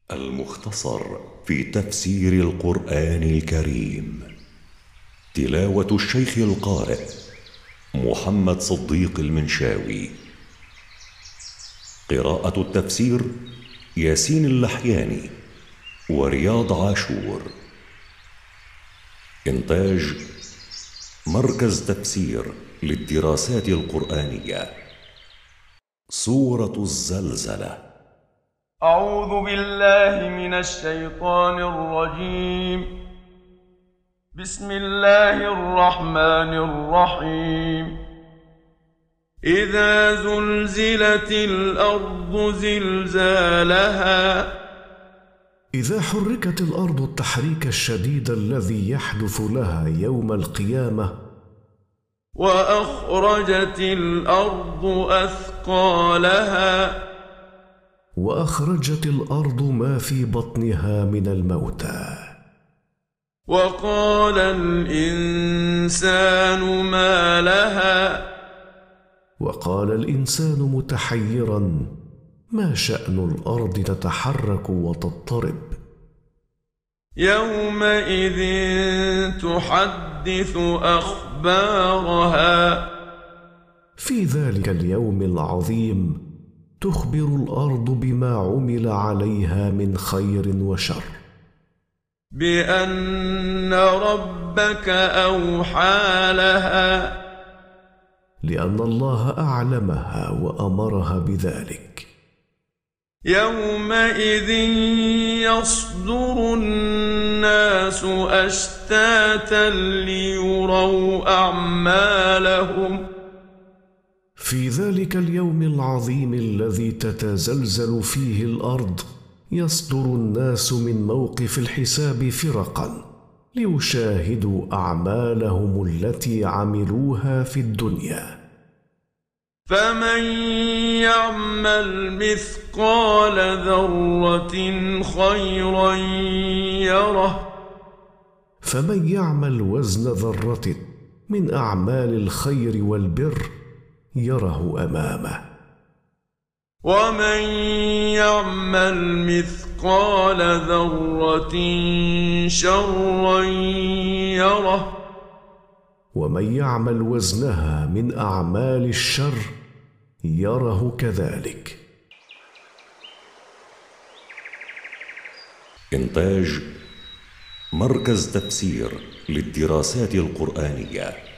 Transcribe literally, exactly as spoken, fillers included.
المختصر في تفسير القرآن الكريم. تلاوة الشيخ القارئ محمد صديق المنشاوي. قراءة التفسير ياسين اللحياني ورياض عاشور. إنتاج مركز تفسير للدراسات القرآنية. سورة الزلزلة. أعوذ بالله من الشيطان الرجيم. بسم الله الرحمن الرحيم. إذا زلزلت الأرض زلزالها. إذا حركت الأرض التحريك الشديد الذي يحدث لها يوم القيامة. وأخرجت الأرض أثقالها. وأخرجت الأرض ما في بطنها من الموتى. وقال الإنسان ما لها. وقال الإنسان متحيرا: ما شأن الأرض تتحرك وتضطرب؟ يومئذ تحدث أخبارها. في ذلك اليوم العظيم تخبر الأرض بما عمل عليها من خير وشر. بأن ربك أوحى لها. لأن الله أعلمها وأمرها بذلك. يومئذ يصدر الناس أشتاتا ليروا أعمالهم. في ذلك اليوم العظيم الذي تتزلزل فيه الأرض يصدر الناس من موقف الحساب فرقا ليشاهدوا أعمالهم التي عملوها في الدنيا. فمن يعمل مثقال ذرة خيرا يره. فمن يعمل وزن ذرة من أعمال الخير والبر يره أمامه. ومن يعمل مثقال ذرة شرا يره. ومن يعمل وزنها من أعمال الشر يره كذلك. إنتاج مركز تفسير للدراسات القرآنية.